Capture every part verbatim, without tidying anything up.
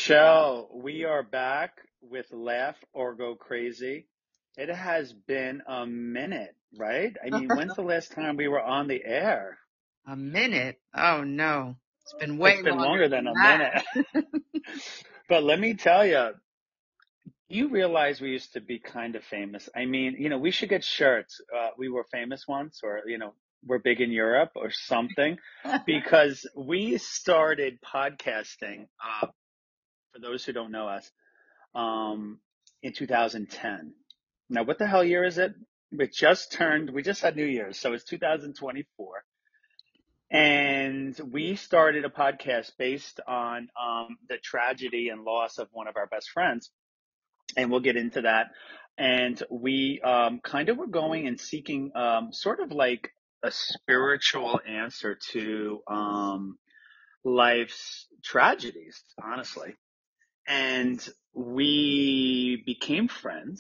Michelle, we are back with Laugh or Go Crazy. It has been a minute, right? I mean, when's the last time we were on the air? A minute? Oh, no. It's been way It's been longer longer than than a that. minute. But let me tell you, you realize we used to be kind of famous. I mean, you know, we should get shirts. Uh, we were famous once, or, you know, we're big in Europe or something, because we started podcasting, uh, for those who don't know us, um, in two thousand ten. Now, what the hell year is it? We just turned, we just had New Year's, so it's two thousand twenty-four. And we started a podcast based on um, the tragedy and loss of one of our best friends. And we'll get into that. And we um, kind of were going and seeking um, sort of like a spiritual answer to um, life's tragedies, honestly. And we became friends.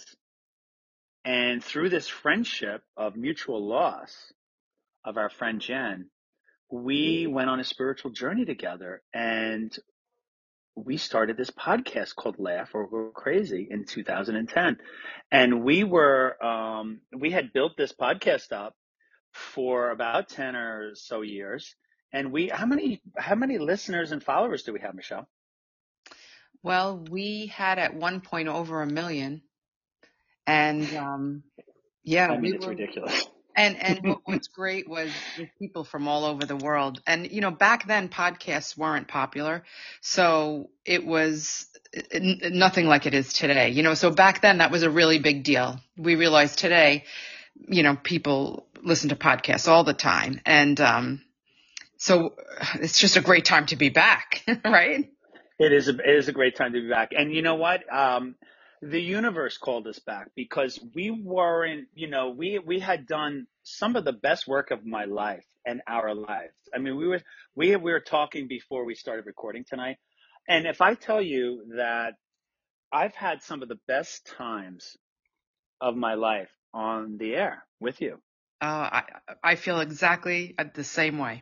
And through this friendship of mutual loss of our friend Jen, we went on a spiritual journey together. And we started this podcast called Laugh or Go Crazy in two thousand ten. And we were, um, we had built this podcast up for about ten or so years. And we, how many, how many listeners and followers do we have, Michelle? Well, we had at one point over a million. And um, yeah, I mean, we it's were. ridiculous. And and what, what's great was with people from all over the world. And, you know, back then podcasts weren't popular. So it was n- nothing like it is today. You know, so back then that was a really big deal. We realize today, you know, people listen to podcasts all the time. And um, so it's just a great time to be back, right? It is a, it is a great time to be back. And you know what? Um, the universe called us back because we weren't, you know, we, we had done some of the best work of my life and our lives. I mean, we were, we, we were talking before we started recording tonight. And if I tell you that I've had some of the best times of my life on the air with you. Uh, I, I feel exactly the same way.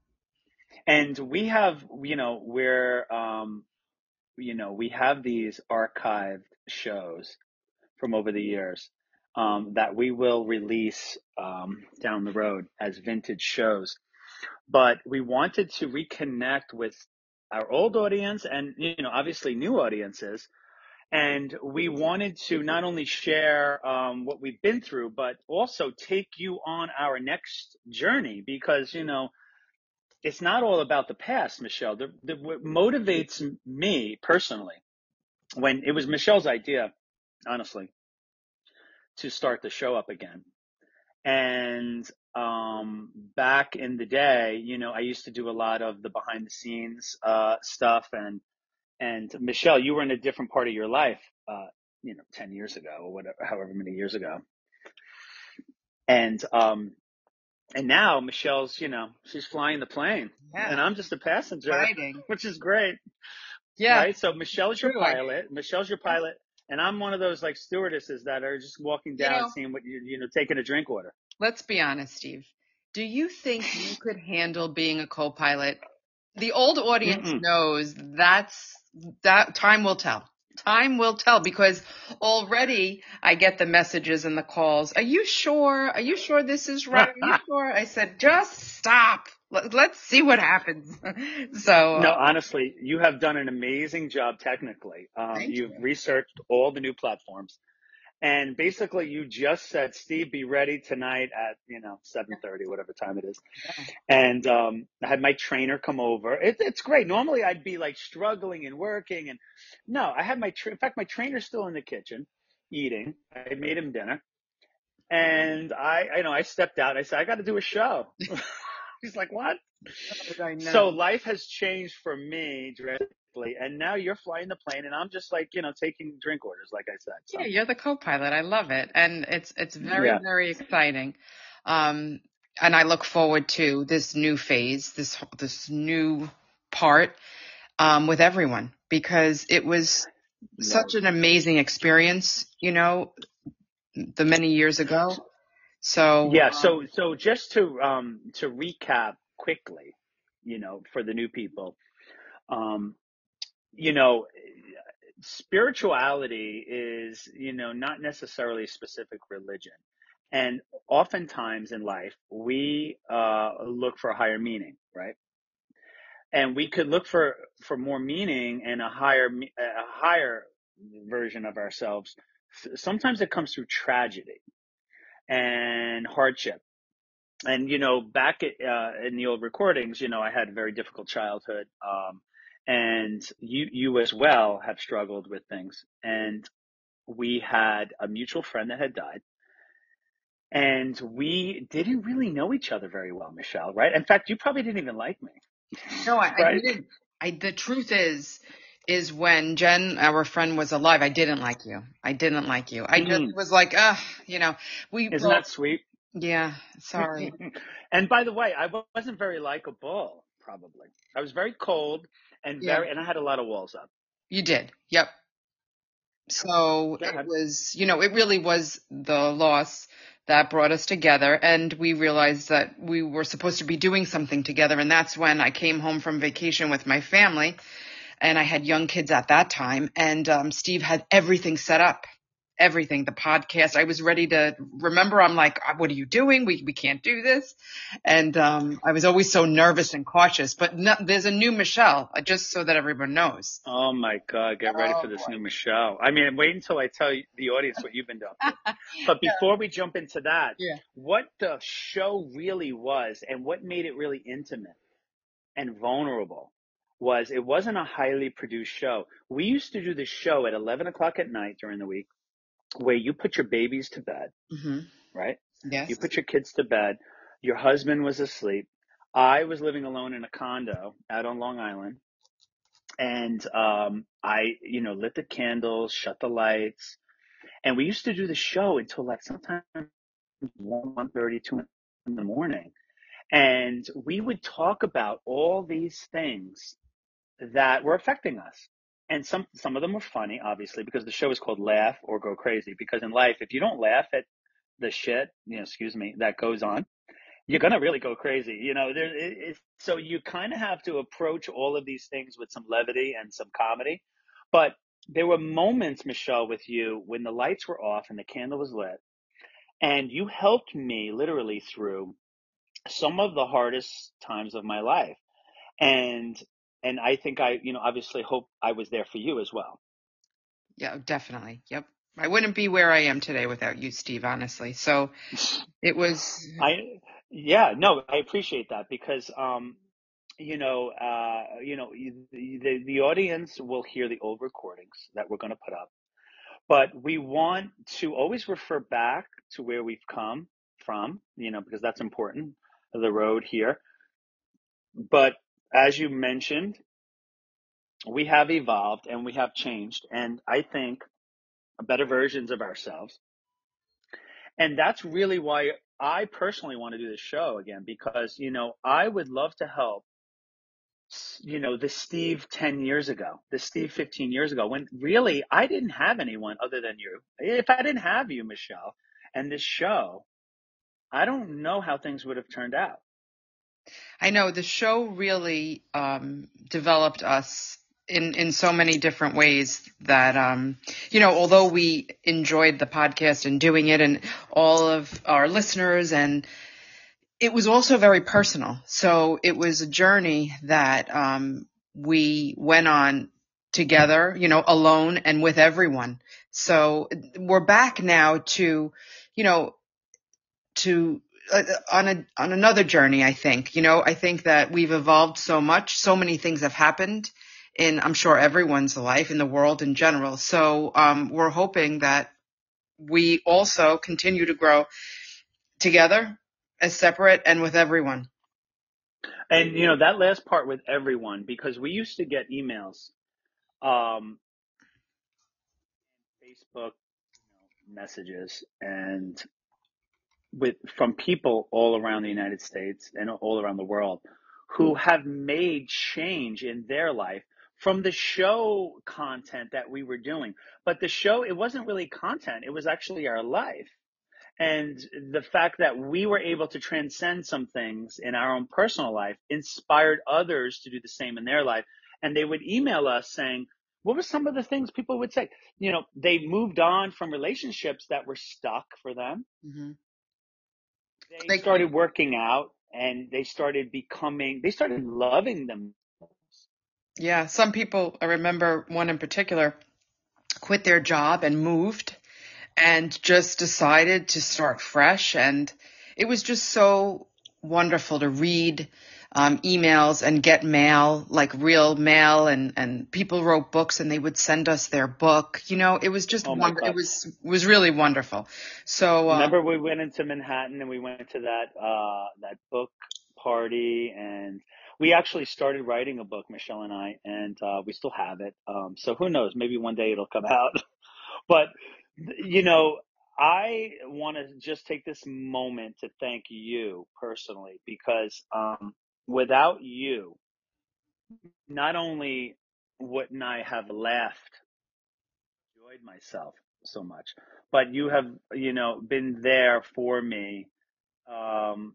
And we have, you know, we're, um, you know, we have these archived shows from over the years um, that we will release um, down the road as vintage shows. But we wanted to reconnect with our old audience and, you know, obviously new audiences. And we wanted to not only share um, what we've been through, but also take you on our next journey because, you know, it's not all about the past, Michelle. The, the, what motivates me personally, when it was Michelle's idea, honestly, to start the show up again. And um, back in the day, you know, I used to do a lot of the behind the scenes uh, stuff. And, and Michelle, you were in a different part of your life, uh, you know, ten years ago or whatever, however many years ago. And, um, and now Michelle's, you know, she's flying the plane Yeah, and I'm just a passenger, exciting. which is great. Yeah, Right? So Michelle's your true. I, pilot. Michelle's your pilot. And I'm one of those like stewardesses that are just walking you down, know, seeing what you, you know, taking a drink order. let's be honest, Steve. Do you think you could handle being a co-pilot? The old audience Mm-mm. knows that's that time will tell. Time will tell because already I get the messages and the calls. Are you sure? Are you sure this is right? Are you sure? I said, just stop. Let, let's see what happens. so, No, uh, honestly, you have done an amazing job technically. Um, thank you've you. researched all the new platforms. And basically you just said, Steve, be ready tonight at, you know, seven thirty, whatever time it is. Yeah. And um, I had my trainer come over. It, it's great. Normally I'd be like struggling and working. And no, I had my, tra- in fact, my trainer's still in the kitchen eating. I made him dinner. And I, I know, I stepped out. I said, I got to do a show. He's like, what? I So know. life has changed for me drastically. And now you're flying the plane and I'm just like, you know, taking drink orders, like I said. Yeah, So, you're the co-pilot. I love it. And it's it's very, yeah. very exciting. Um, and I look forward to this new phase, this this new part um, with everyone because it was Right. such an amazing experience, you know, the many years ago. So, Yeah. um, So, so just to, um, to recap quickly, you know, for the new people, um, you know, spirituality is, you know, not necessarily a specific religion. And oftentimes in life, we uh, look for a higher meaning, right? And we could look for for more meaning and a higher a higher version of ourselves. Sometimes it comes through tragedy and hardship. And you know, back at, uh, in the old recordings, you know, I had a very difficult childhood, um, and you you as well have struggled with things. And we had a mutual friend that had died, and we didn't really know each other very well, Michelle. Right? In fact, you probably didn't even like me. No, I, I Right? didn't. I, the truth is, is when Jen, our friend, was alive, I didn't like you. I didn't like you. I just Mm. was like, ugh, you know, we Isn't both, that sweet? yeah, sorry. And by the way, I wasn't very likable, probably. I was very cold and Yeah, very, and I had a lot of walls up. you did. Yep. So Go it ahead. was, you know, it really was the loss that brought us together. And we realized that we were supposed to be doing something together. And that's when I came home from vacation with my family. And I had young kids at that time. And um, Steve had everything set up. Everything, the podcast. I was ready to remember. I'm like, what are you doing? We we can't do this. And um, I was always so nervous and cautious. But no, there's a new Michelle, uh, just so that everyone knows. Oh my God, get ready Oh for this boy. new Michelle. I mean, wait until I tell you, the audience what you've been up to. But before we jump into that, Yeah. what the show really was and what made it really intimate and vulnerable was it wasn't a highly produced show. We used to do the show at eleven o'clock at night during the week where you put your babies to bed, Mm-hmm. right? You Yes. put your kids to bed. Your husband was asleep. I was living alone in a condo out on Long Island. And um, I, you know, lit the candles, shut the lights. And we used to do the show until like sometimes one, one thirty, two in the morning. And we would talk about all these things that were affecting us. And some some of them were funny, obviously, because the show is called Laugh or Go Crazy. Because in life, if you don't laugh at the shit, you know, excuse me, that goes on, you're gonna really go crazy. You know, there. It, it, so you kind of have to approach all of these things with some levity and some comedy. But there were moments, Michelle, with you when the lights were off and the candle was lit, and you helped me literally through some of the hardest times of my life. And and I think I, you know, obviously hope I was there for you as well. Yeah, definitely. Yep. I wouldn't be where I am today without you, Steve, honestly. So it was, I, yeah, no, I appreciate that because, um, you know, uh, you know, the the audience will hear the old recordings that we're going to put up, but we want to always refer back to where we've come from, you know, because that's important, the road here. But as you mentioned, we have evolved and we have changed, and I think better versions of ourselves. And that's really why I personally want to do this show again, because, you know, I would love to help, you know, the Steve ten years ago, the Steve fifteen years ago, when really I didn't have anyone other than you. If I didn't have you, Michelle, and this show, I don't know how things would have turned out. I know the show really um, developed us in, in so many different ways that, um, you know, although we enjoyed the podcast and doing it and all of our listeners, and it was also very personal. So it was a journey that um, we went on together, you know, alone and with everyone. So we're back now to, you know, to uh, on a on another journey. I think, you know, I think that we've evolved so much. So many things have happened in, I'm sure, everyone's life, in the world in general. So um, we're hoping that we also continue to grow together as separate and with everyone. And, you know, that last part with everyone, because we used to get emails, um, Facebook, you know, messages, and with from people all around the United States and all around the world who have made change in their life from the show content that we were doing. But the show, it wasn't really content, it was actually our life. And the fact that we were able to transcend some things in our own personal life inspired others to do the same in their life. And they would email us saying, what were some of the things people would say? You know, they moved on from relationships that were stuck for them. Mm-hmm. They They, started working out and they started becoming, they started loving them. yeah, some people, I remember one in particular, quit their job and moved and just decided to start fresh. And it was just so wonderful to read um, emails and get mail, like real mail, and, and people wrote books and they would send us their book. You know, it was just Oh my wonder. It God. was was really wonderful. So uh, Remember we went into Manhattan and we went to that, uh, that book party and we actually started writing a book, Michelle and I, and, uh, we still have it. Um, so who knows, maybe one day it'll come out. But, you know, I want to just take this moment to thank you personally because um, without you, not only wouldn't I have left, enjoyed myself so much, but you have, you know, been there for me. Um,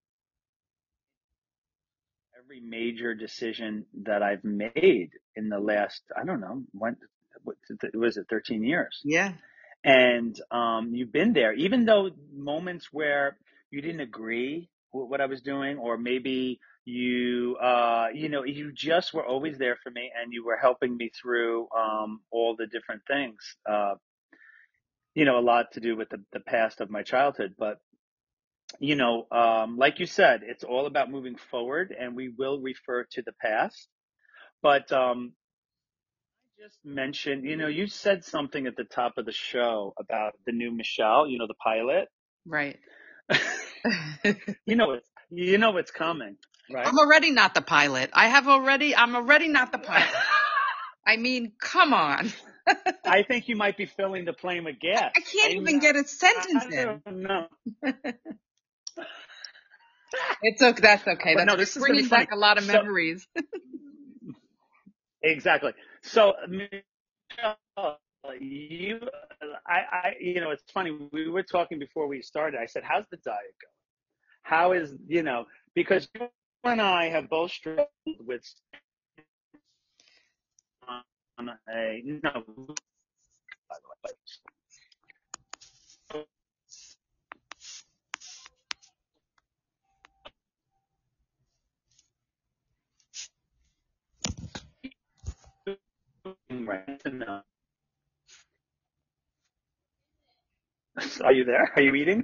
every major decision that I've made in the last, I don't know, when, what was it, thirteen years? yeah, And um, you've been there, even though moments where you didn't agree with what I was doing, or maybe you, uh, you know, you just were always there for me, and you were helping me through um, all the different things. Uh, you know, a lot to do with the, the past of my childhood, but you know, um, like you said, it's all about moving forward, and we will refer to the past. But um, just mention, you know, you said something at the top of the show about the new Michelle, you know, the pilot. right. you know it's you know it's coming, right? I'm already not the pilot. I have already. I'm already not the pilot. I mean, come on. I think you might be filling the plane with gas. I can't I mean, even get a sentence I in. don't know. It's okay. That's okay. But That's no, okay. this is going to Bringing be funny. back a lot of So memories. exactly. So Michelle, you, I, I, you know, it's funny. We were talking before we started. I said, "How's the diet going? How is, you know, because you and I have both struggled with on a no, by the way, right? No. Are you there? Are you eating?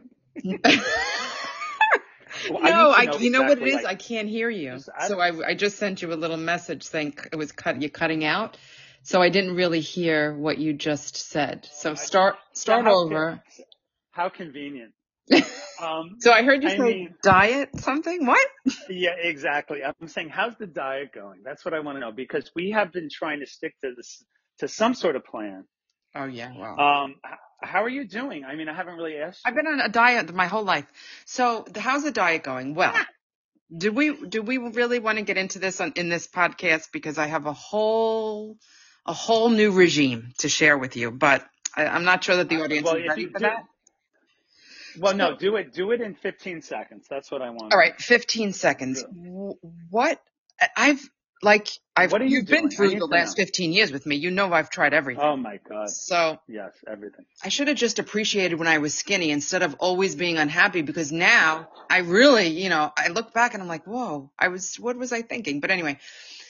Well, I No, need to I. know You know what it exactly. is? Like, I can't hear you. just I, So I, I just sent you a little message saying it was cut. You cutting out. So I didn't really hear what you just said. So I start so start how over. how convenient. Um, So I heard you I say mean, diet something. What? yeah, exactly. I'm saying, how's the diet going? That's what I want to know because we have been trying to stick to this to some sort of plan. Oh yeah. Well, Um, h- how are you doing? I mean, I haven't really asked I've you. been on a diet my whole life. So the, how's the diet going? Well, do we do we really want to get into this on in this podcast because I have a whole a whole new regime to share with you, but I, I'm not sure that the I, audience well, is if ready you for do, that. well, So, no, do it. Do it in fifteen seconds. That's what I want all to right, know. fifteen seconds. Do- Wh- What I've like I've What are you you've been doing? I through the need to last know. fifteen years with me. You know I've tried everything. Oh my God. So Yes, everything. I should have just appreciated when I was skinny instead of always being unhappy because now I really, you know, I look back and I'm like, whoa, I was, what was I thinking? But anyway,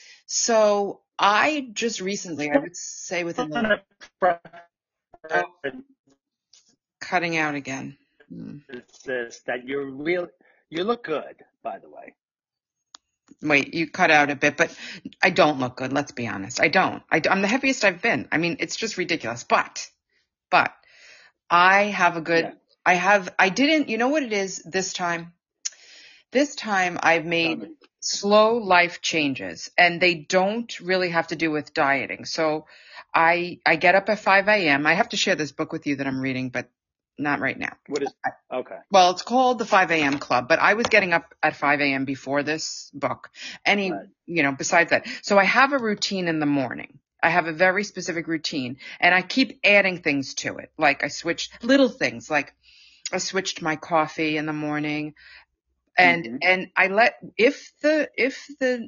so I just recently, I would say within the, oh, cutting out again. Hmm. This that you're real. You look good, by the way. Wait, you cut out a bit, but I don't look good. Let's be honest. I don't. I, I'm the heaviest I've been. I mean, it's just ridiculous, but, but I have a good, Yeah. I have, I didn't, you know what it is this time? This time I've Tell made me. slow life changes and they don't really have to do with dieting. So I I get up at five a.m. I have to share this book with you that I'm reading, but not right now. What is? Okay. Well, it's called the five a.m. Club, but I was getting up at five a.m. before this book. Any, Right. you know, besides that. So I have a routine in the morning. I have a very specific routine and I keep adding things to it. Like I switched little things, like I switched my coffee in the morning. And, Mm-hmm. and I let, if the, if the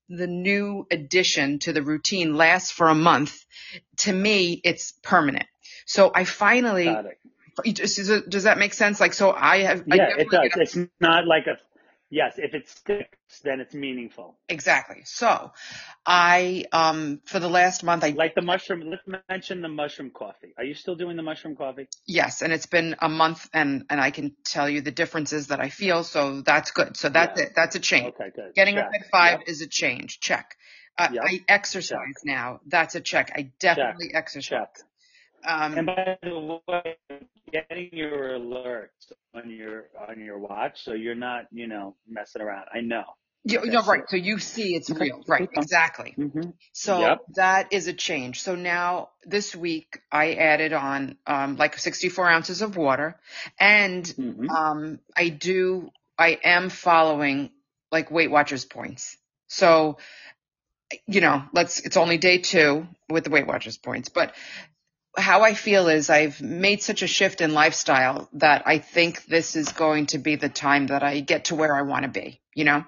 the new addition to the routine lasts for a month, to me, it's permanent. So I finally, Got it. does, does that make sense? Like, so I have, I Yeah, it definitely does. get up. It's not like a, yes, if it sticks, then it's meaningful. Exactly. So I, um, for the last month, I, Like the mushroom, let's mention the mushroom coffee. Are you still doing the mushroom coffee? yes. And it's been a month and, and I can tell you the differences that I feel. So that's good. So that's Yeah. it. That's a change. Okay, good. Getting up Check. at five Yep. is a change. Check. Uh, Yep. I exercise Check. now. That's a check. I Check. definitely exercise. Check. Um, And by the way, getting your alerts on your on your watch, so you're not, you know, messing around. I know. you, Like I you're see right. it. So you see it's Okay. real. Right. Keep going. Exactly. Mm-hmm. So Yep. that is a change. So now this week I added on um, like sixty-four ounces of water, and Mm-hmm. um, I do I am following like Weight Watchers points. So you know, let's it's only day two with the Weight Watchers points, but how I feel is I've made such a shift in lifestyle that I think this is going to be the time that I get to where I want to be. You know.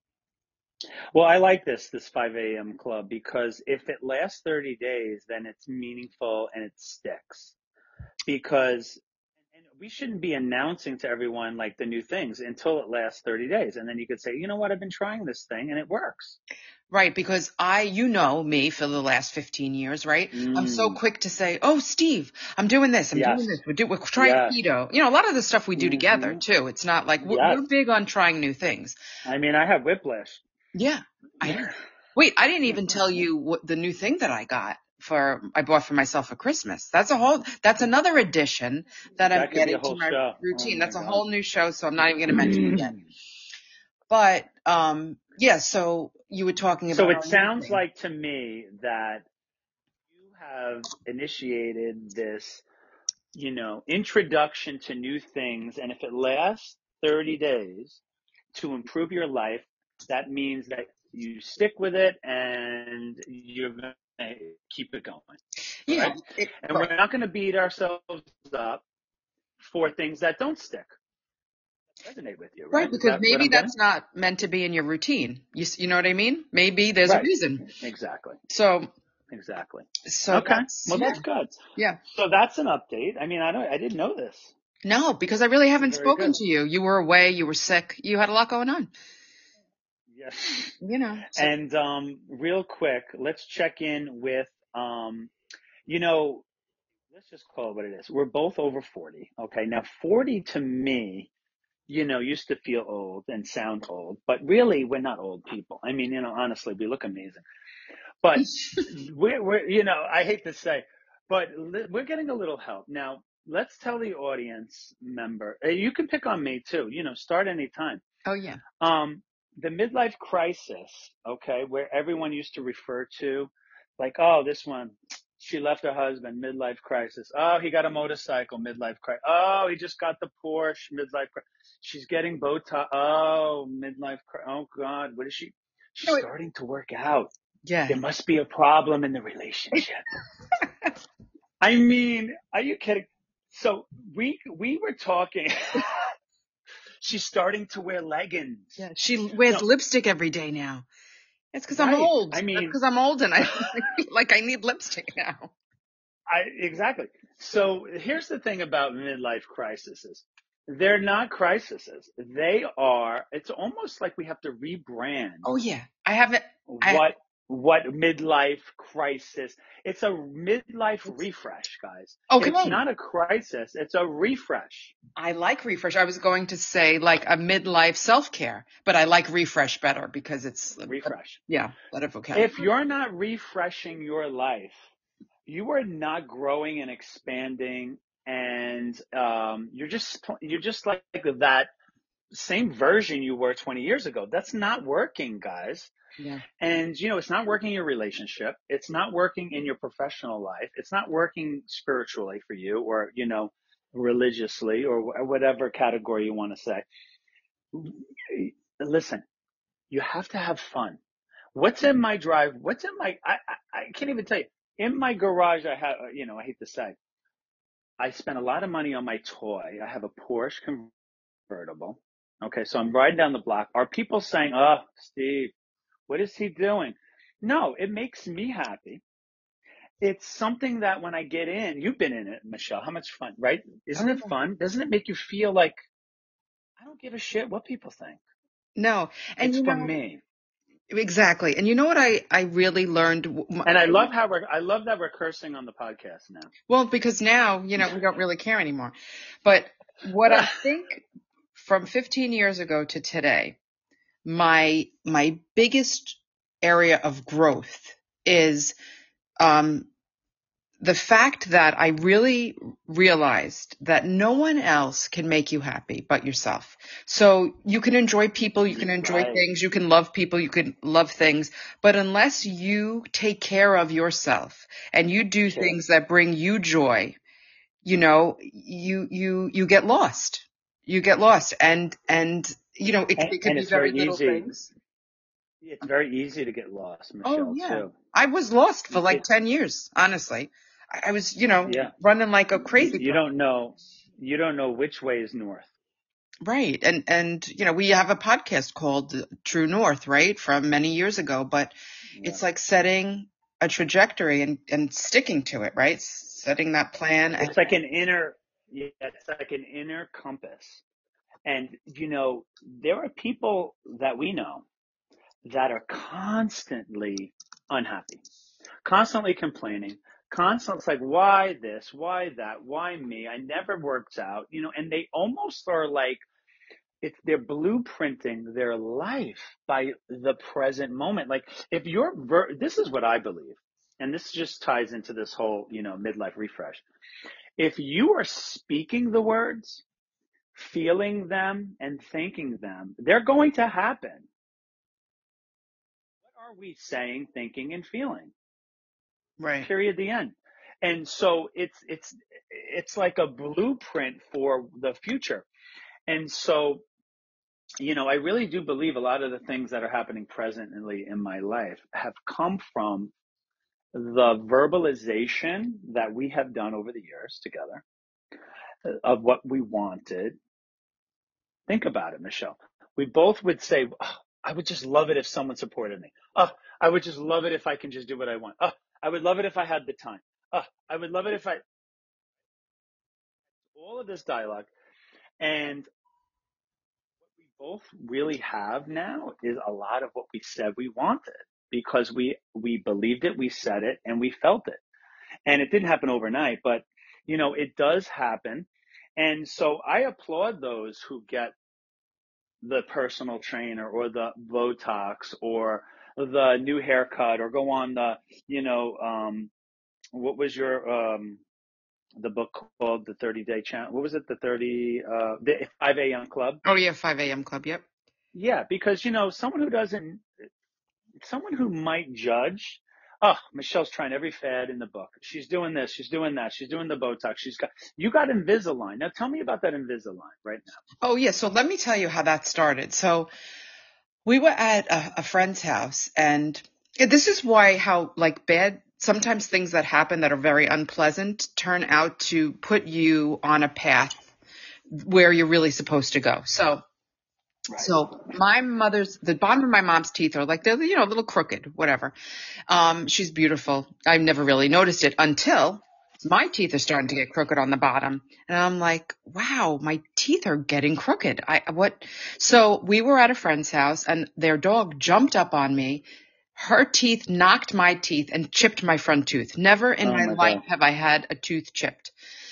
Well, I like this this five a.m. club because if it lasts thirty days, then it's meaningful and it sticks. Because and we shouldn't be announcing to everyone like the new things until it lasts thirty days. And then you could say, you know what, I've been trying this thing and it works. Right, because I, you know me for the last fifteen years, right? I'm so Mm, quick to say, oh, Steve, I'm doing this, I'm doing this, yes. we're, do, we're trying Yes. keto. You know, a lot of the stuff we do together Hmm. too. It's not like we're, Yes. we're big on trying new things. I mean, I have whiplash. Yeah, I know. Wait, I didn't even tell you what the new thing that I got for, I bought for myself for Christmas. That's a whole, that's another addition that I'm That could be a adding to whole my show. Oh routine. my That's a God. whole new show, so I'm not even going to mention it yet. But, um, yeah, so you were talking So about it our new sounds thing. like to me that you have initiated this, you know, introduction to new things. And if it lasts thirty days to improve your life, that means that you stick with it and you're going to keep it going. Yeah, Right. it, And right. we're not going to beat ourselves up for things that don't stick, resonate with you. Right, Right. Is because that what maybe I'm getting? that's not meant to be in your routine. You s- you know what I mean? Maybe there's a Right. reason. Exactly. So Exactly. so Okay. that's Well, yeah. that's good. Yeah. So that's an update. I mean, I don't, I didn't know this. No, because I really This is haven't very spoken good. to you. You were away, you were sick, you had a lot going on. Yes. You know. So And um, real quick, let's check in with, um, you know, let's just call it what it is. We're both over forty. Okay. Now, forty to me, you know, used to feel old and sound old, but really, we're not old people. I mean, you know, honestly, we look amazing. But we're, we're you know, I hate to say, but li- we're getting a little help. Now, let's tell the audience member, uh, you can pick on me too, you know, start anytime. oh yeah. Um, the midlife crisis, okay, where everyone used to refer to, like, oh, this one, she left her husband, midlife crisis. Oh, he got a motorcycle, midlife crisis. Oh, he just got the Porsche, midlife crisis. She's getting Botox. Oh, midlife crisis. Oh, God, what is she? She's No, it, starting to work out. yeah. There must be a problem in the relationship. I mean, are you kidding? So we we were talking. She's starting to wear leggings. Yeah. She wears No, lipstick every day now. It's because I'm right. old. I That's mean, because I'm old and I feel like I need lipstick now. I exactly. So here's the thing about midlife crises. They're not crises. They are, it's almost like we have to rebrand Oh yeah. I haven't I what what midlife crisis. It's a midlife it's refresh, guys. It's okay. not a crisis, it's a refresh. I like refresh. I was going to say like a midlife self-care, but I like refresh better because it's, a, a, Refresh. yeah, better vocabulary. If you're not refreshing your life, you are not growing and expanding, and um, you're just you're just like that same version you were twenty years ago. That's not working, guys. Yeah. And you know, it's not working in your relationship. It's not working in your professional life. It's not working spiritually for you, or you know, religiously, or whatever category you want to say. Listen, you have to have fun. What's in my drive? What's in my? I, I, I can't even tell you. In my garage, I have. You know, I hate to say, I spent a lot of money on my toy. I have a Porsche convertible. Okay, so I'm riding down the block. Are people saying, "Oh, Steve, What is he doing? No, it makes me happy. It's something that when I get in, you've been in it, Michelle. How much fun, right? Isn't Oh, it fun? Doesn't it make you feel like I don't give a shit what people think? no. And It's you for know, me. exactly. And you know what I, I really learned? And I love how we're, I love that we're cursing on the podcast now. Well, because now, you know, we don't really care anymore. But what I think from fifteen years ago to today, my, my biggest area of growth is, um, the fact that I really realized that no one else can make you happy but yourself. So you can enjoy people, you can enjoy Right. things, you can love people, you can love things, but unless you take care of yourself and you do Sure. things that bring you joy, you know, you, you, you get lost. You get lost. And, and, you know, it, And, it could and be it's very very little easy. things. It's very easy to get lost, Oh, Michelle, yeah. too. I was lost for like It, ten years, honestly. I I was, you know, yeah. running like a You, crazy you person. don't know, you don't know which way is north. Right. And, and, you know, we have a podcast called True North, right? From many years ago, but Yeah. it's like setting a trajectory and, and sticking to it, right? Setting that plan. It's like an inner, yeah, it's like an inner compass. And, you know, there are people that we know that are constantly unhappy, constantly complaining, constantly like, why this, why that, why me? I never worked out, you know, and they almost are like, it's they're blueprinting their life by the present moment. Like if you're, ver- this is what I believe, and this just ties into this whole, you know, midlife refresh. If you are speaking the words, feeling them and thinking them, they're going to happen. What are we saying, thinking, and feeling? Right. Period. The end. And so it's it's it's like a blueprint for the future. And so, you know, I really do believe a lot of the things that are happening presently in my life have come from the verbalization that we have done over the years together of what we wanted. Think about it, Michelle. We both would say, oh, I would just love it if someone supported me. Oh, I would just love it if I can just do what I want. Oh, I would love it if I had the time. Oh, I would love it if I, all of this dialogue. And what we both really have now is a lot of what we said we wanted because we, we believed it, we said it, and we felt it. And it didn't happen overnight, but you know, it does happen. And so I applaud those who get the personal trainer or the Botox or the new haircut or go on the, you know, um, what was your, um, the book called the thirty day challenge? What was it? The thirty, uh, the five a.m. club. Oh, yeah. five a.m. club. Yep. Yeah. Because, you know, someone who doesn't, someone who might judge, oh, Michelle's trying every fad in the book. She's doing this. She's doing that. She's doing the Botox. She's got, you got Invisalign. Now tell me about that Invisalign right now. Oh, yeah. So let me tell you how that started. So we were at a, a friend's house, and this is why how like bad, sometimes things that happen that are very unpleasant turn out to put you on a path where you're really supposed to go. So, Right. so my mother's, the bottom of my mom's teeth are like, they're, you know, a little crooked, whatever. Um, she's beautiful. I've never really noticed it until my teeth are starting to get crooked on the bottom. And I'm like, wow, my teeth are getting crooked. I, what? So we were at a friend's house and their dog jumped up on me. Her teeth knocked my teeth and chipped my front tooth. Never in Oh my my life God. have I had a tooth chipped.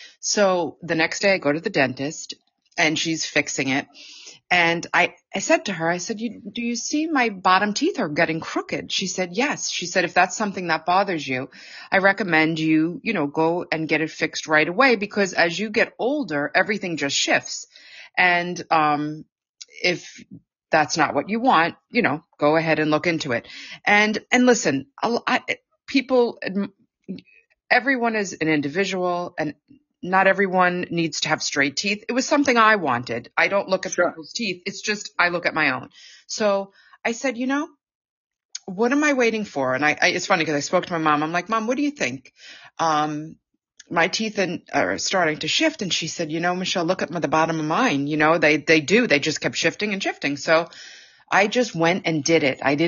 So the next day I go to the dentist and she's fixing it. And I, I said to her, I said, you, do you see my bottom teeth are getting crooked? She said, yes. She said, if that's something that bothers you, I recommend you, you know, go and get it fixed right away because as you get older, everything just shifts. And, um, if that's not what you want, you know, go ahead and look into it. And, and listen, I, I, people, everyone is an individual and not everyone needs to have straight teeth. It was something I wanted. I don't look at Sure. people's teeth. It's just I look at my own. So I said, you know, what am I waiting for? And I, I it's funny because I spoke to my mom. I'm like, Mom, what do you think? Um, my teeth in, are starting to shift. And she said, you know, Michelle, look at the bottom of mine. You know, they, they do. They just kept shifting and shifting. So I just went and did it. I didn't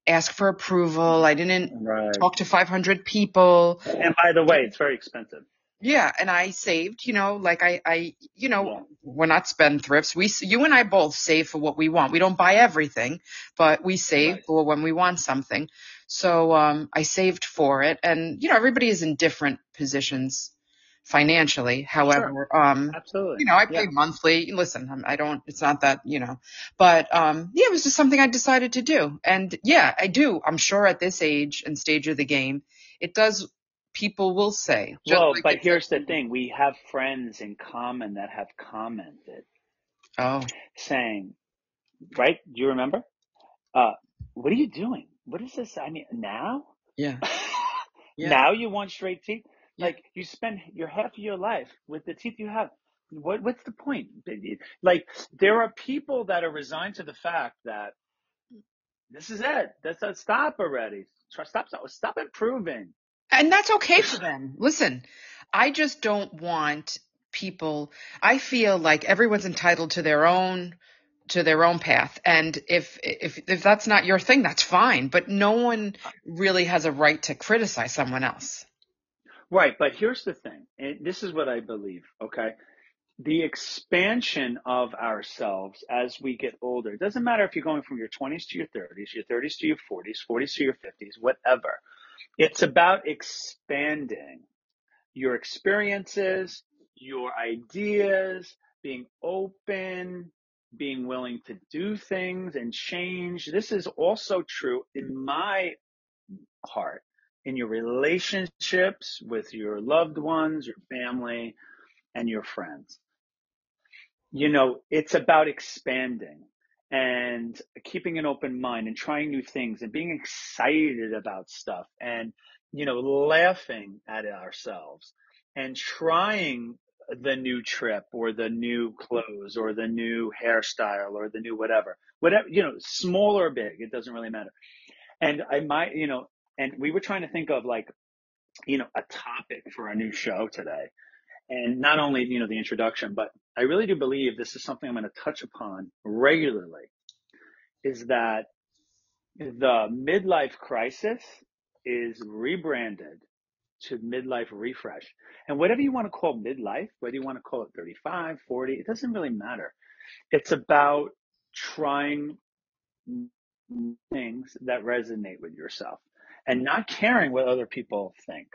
ask for approval. I didn't Right. talk to five hundred people. And by the way, it's very expensive. Yeah, and I saved, you know, like I, I, you know, Yeah. we're not spendthrifts. We, you and I both save for what we want. We don't buy everything, but we save Right. for when we want something. So, um, I saved for it, and you know, everybody is in different positions financially. Sure. However, um, Absolutely. you know, I pay Yeah. monthly. Listen, I'm- I don't, it's not that, you know, but, um, yeah, it was just something I decided to do. And yeah, I do. I'm sure at this age and stage of the game, it does, people will say, just Well, like but it said here's the to me. thing. We have friends in common that have commented Oh, saying, right? Do you remember? Uh, what are you doing? What is this? I mean, now? yeah, yeah, Now you want straight teeth? yeah. Like you spend your half of your life with the teeth you have. What what's the point? Like there are people that are resigned to the fact that this is it. That's a stop already. Stop stop stop improving. And that's okay for them. Listen, I just don't want people, I feel like everyone's entitled to their own to their own path. And if if if that's not your thing, that's fine, but no one really has a right to criticize someone else. Right, but here's the thing. And this is what I believe, okay? The expansion of ourselves as we get older. It doesn't matter if you're going from your twenties to your thirties, your thirties to your forties, forties to your fifties, whatever. It's about expanding your experiences, your ideas, being open, being willing to do things and change. This is also true in my heart, in your relationships with your loved ones, your family, and your friends. You know, it's about expanding and keeping an open mind and trying new things and being excited about stuff and, you know, laughing at ourselves and trying the new trip or the new clothes or the new hairstyle or the new whatever, whatever, you know, small or big, it doesn't really matter. And I might, you know, and we were trying to think of like, you know, a topic for a new show today. And not only, you know, the introduction, but I really do believe this is something I'm going to touch upon regularly is that the midlife crisis is rebranded to midlife refresh. And whatever you want to call midlife, whether you want to call it thirty-five, forty, it doesn't really matter. It's about trying things that resonate with yourself and not caring what other people think.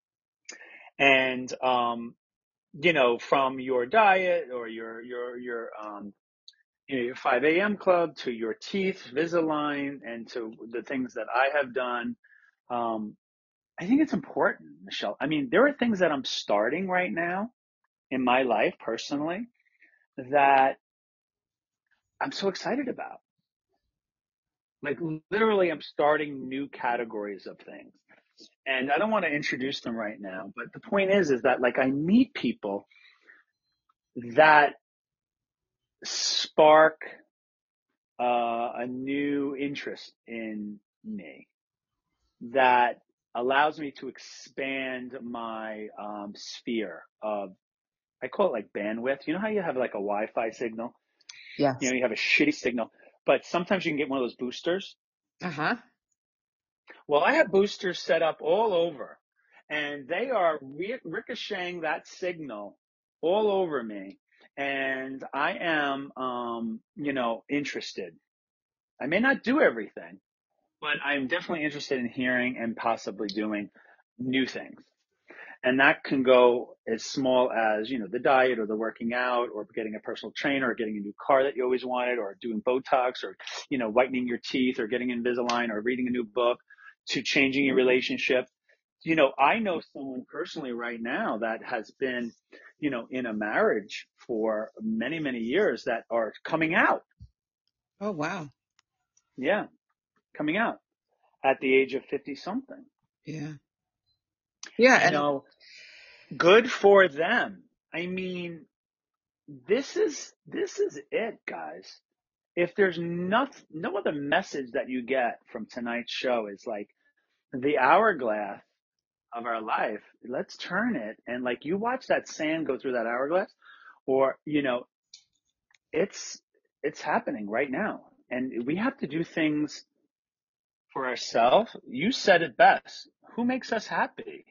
And, um, you know, from your diet or your, your, your, um, you know, your five a m club to your teeth, Visalign, and to the things that I have done. Um, I think it's important, Michelle. I mean, there are things that I'm starting right now in my life personally that I'm so excited about. Like literally, I'm starting new categories of things. And I don't want to introduce them right now, but the point is, is that like I meet people that spark uh, a new interest in me that allows me to expand my um, sphere of, I call it like bandwidth. You know how you have like a Wi-Fi signal? You Yes. know, you have a shitty signal, but sometimes you can get one of those boosters. Uh-huh. Well, I have boosters set up all over, and they are re- ricocheting that signal all over me. And I am, um, you know, interested. I may not do everything, but I'm definitely interested in hearing and possibly doing new things. And that can go as small as, you know, the diet or the working out or getting a personal trainer or getting a new car that you always wanted or doing Botox or, you know, whitening your teeth or getting Invisalign or reading a new book to changing your relationship. You know, I know someone personally right now that has been, you know, in a marriage for many, many years that are coming out. Oh, wow. Yeah, coming out at the age of fifty something. Yeah. Yeah. You And know, good for them. I mean, this is this is it, guys. If there's nothing, no other message that you get from tonight's show is like the hourglass of our life. Let's turn it and like you watch that sand go through that hourglass, or you know, it's it's happening right now, and we have to do things for ourselves, you said it best. Who makes us happy?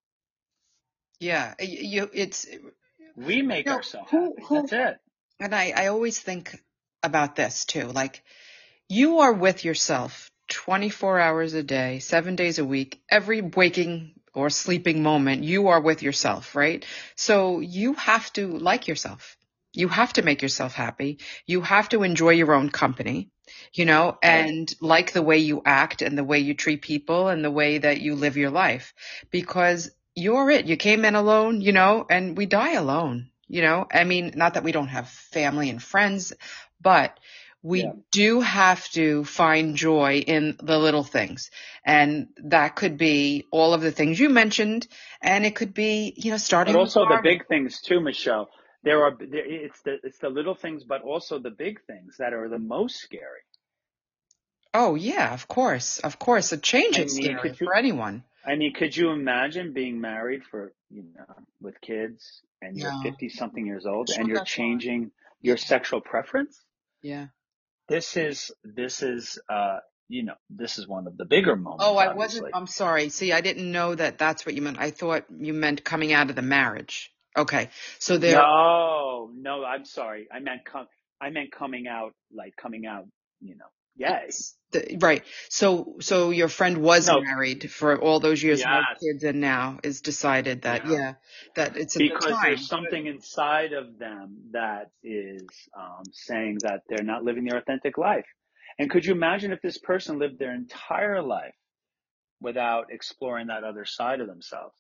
Yeah, you, it's, We you make know, ourselves who, happy. who, That's it. and I, I always think about this too. Like, you are with yourself twenty-four hours a day, seven days a week, every waking or sleeping moment, you are with yourself, right? So you have to like yourself. You have to make yourself happy. You have to enjoy your own company, you know, Right. and like the way you act and the way you treat people and the way that you live your life, because you're it. You came in alone, you know, and we die alone, you know. I mean, not that we don't have family and friends, but Yeah. we do have to find joy in the little things. And that could be all of the things you mentioned. And it could be, you know, But starting a also the garden. big things too, Michelle. There are there, it's the it's the little things, but also the big things that are the most scary. Oh, yeah, of course. Of course. A change I is mean, scary could you for anyone. I mean, could you imagine being married for, you know, with kids and you're No, fifty something years old it's and not you're that far. changing Yeah. your sexual preference? Yeah. This is this is uh you know, this is one of the bigger Oh, moments, I wasn't, obviously. I'm sorry. See, I didn't know that that's what you meant. I thought you meant coming out of the marriage. Okay. So there, No, no, I'm sorry. I meant com I meant coming out, like coming out, you know. Yay. yes, the, right. So, so your friend was No, married for all those years, no yes. kids, and now is decided that, Yeah. yeah, that it's a good Because there's time. something inside of them that is um, saying that they're not living their authentic life. And could you imagine if this person lived their entire life without exploring that other side of themselves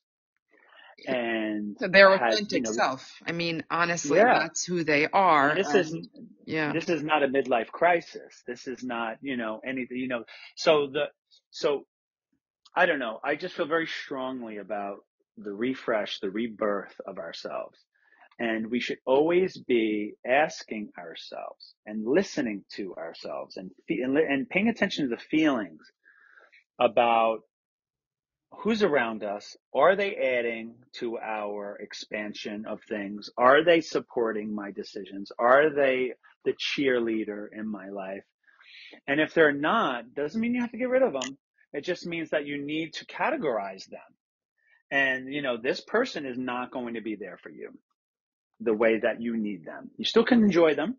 and Their had, you authentic know, self. I mean, honestly, yeah. that's who they are. And this is And yeah, this is not a midlife crisis. This is not, you know, anything, you know. So the so I don't know. I just feel very strongly about the refresh, the rebirth of ourselves. And we should always be asking ourselves and listening to ourselves and, and, and paying attention to the feelings about who's around us. Are they adding to our expansion of things? Are they supporting my decisions? Are they the cheerleader in my life? And if they're not, doesn't mean you have to get rid of them. It just means that you need to categorize them. And, you know, this person is not going to be there for you the way that you need them. You still can enjoy them,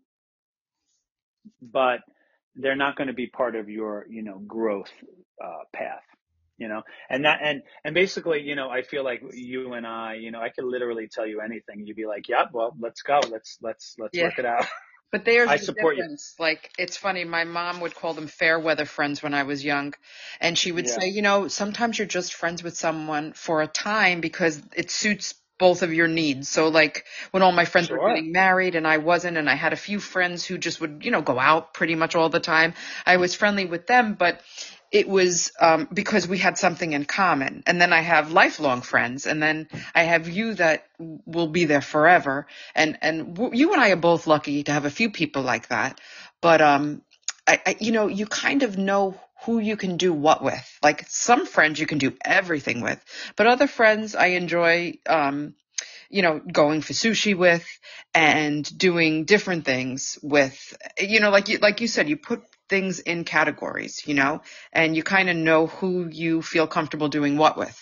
but they're not going to be part of your, you know, growth uh, path, you know, and that, and, and basically, you know, I feel like you and I, you know, I could literally tell you anything. You'd be like, yeah, well, let's go. Let's, let's, let's yeah. work it out. But there's I the support you. difference. Like, it's funny. My mom would call them fair weather friends when I was young. And she would Yeah, say, you know, sometimes you're just friends with someone for a time because it suits both of your needs. So like when all my friends were sure. getting married and I wasn't, and I had a few friends who just would, you know, go out pretty much all the time, I was friendly with them, but it was um, because we had something in common. And then I have lifelong friends, and then I have you that will be there forever. And and w- you and I are both lucky to have a few people like that. But um, I, I, you know, you kind of know who you can do what with. Like some friends you can do everything with, but other friends I enjoy, um, you know, going for sushi with and doing different things with. You know, like you like you said, you put things in categories, you know, and you kind of know who you feel comfortable doing what with.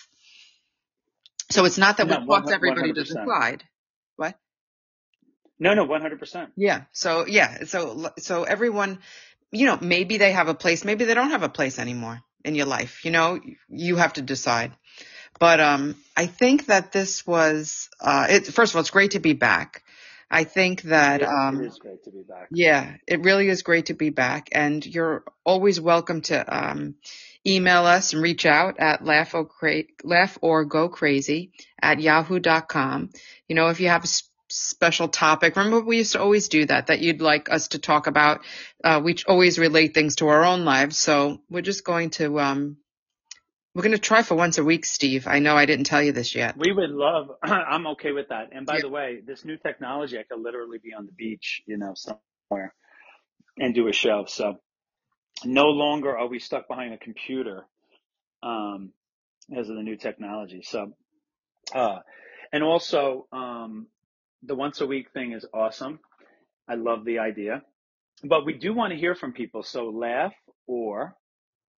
So it's not that we No, talk to one everybody hundred to percent. decide. What? No, no, one hundred percent. Yeah. So yeah. So so everyone, you know, maybe they have a place, maybe they don't have a place anymore in your life. You know, you have to decide. But um, I think that this was uh, it. First of all, it's great to be back. I think that It, it um, is great to be back. yeah, it really is great to be back, and you're always welcome to um, email us and reach out at laugh or, cra- laugh or go crazy at yahoo dot com. You know, if you have a s- special topic, remember we used to always do that, that you'd like us to talk about. Uh, we always relate things to our own lives, so we're just going to um, we're going to try for once a week, Steve. I know I didn't tell you this yet. We would love, I'm okay with that. And by Yeah. the way, this new technology, I could literally be on the beach, you know, somewhere and do a show. So no longer are we stuck behind a computer um, as of the new technology. So, uh, and also, um, the once a week thing is awesome. I love the idea, but we do want to hear from people. So laugh or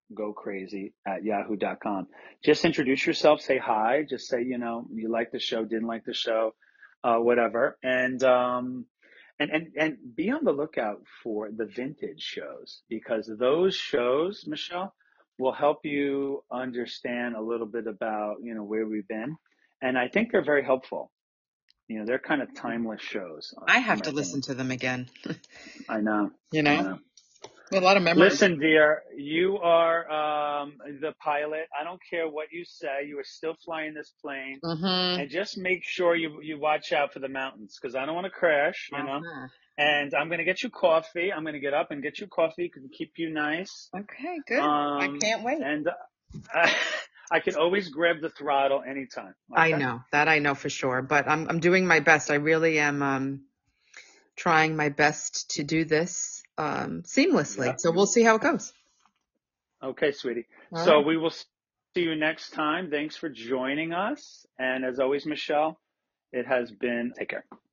go crazy at yahoo dot com. Just introduce yourself, say hi, just say, you know, you like the show, didn't like the show, uh, whatever. And, um, and, and, and be on the lookout for the vintage shows, because those shows, Michelle, will help you understand a little bit about, you know, where we've been. And I think they're very helpful. You know, they're kind of timeless shows, uh, I in have my to listen opinion. to them again. I know, You I know, know. a lot of memories. Listen, dear, you are um, the pilot. I don't care what you say. You are still flying this plane, Mm-hmm. and just make sure you you watch out for the mountains, because I don't want to crash. You know. Uh-huh. And I'm gonna get you coffee. I'm gonna get up and get you coffee to keep you nice. Okay, good. I Um, can't wait. and I, I can always grab the throttle anytime. I Okay. know that I know for sure, but I'm I'm doing my best. I really am um, trying my best to do this um, seamlessly. Yeah. So we'll see how it goes. Okay, sweetie. All So right. we will see you next time. Thanks for joining us. And as always, Michelle, it has been, take care.